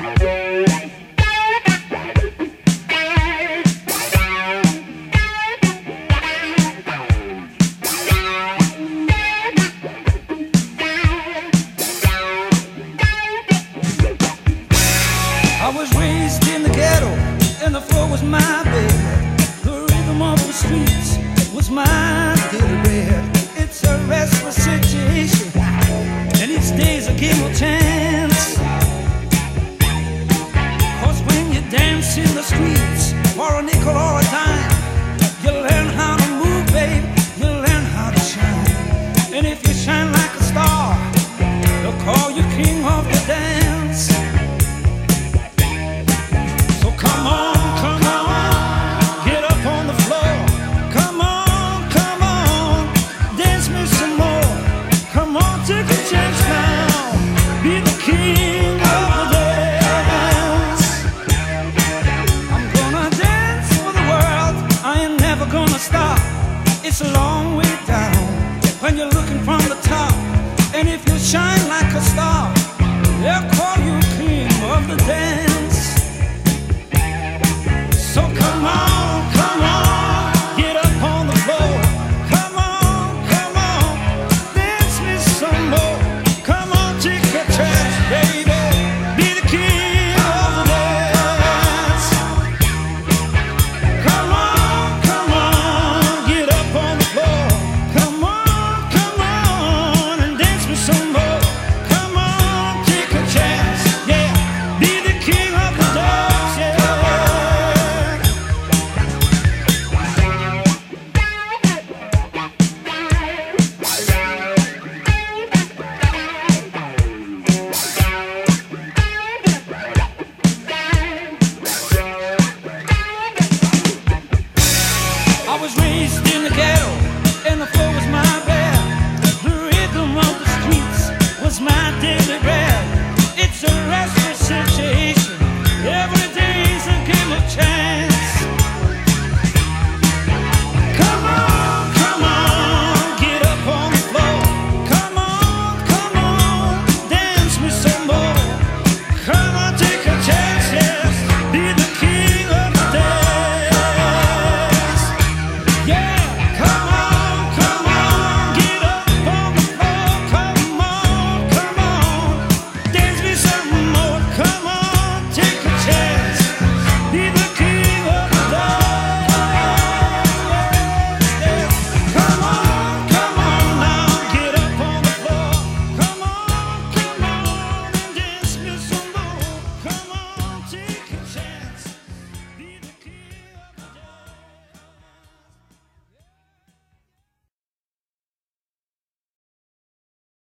I was raised in the ghetto, and the floor was my bed. The rhythm of the streets was my daily bread. It's a restless situation, and each day's a game of chance.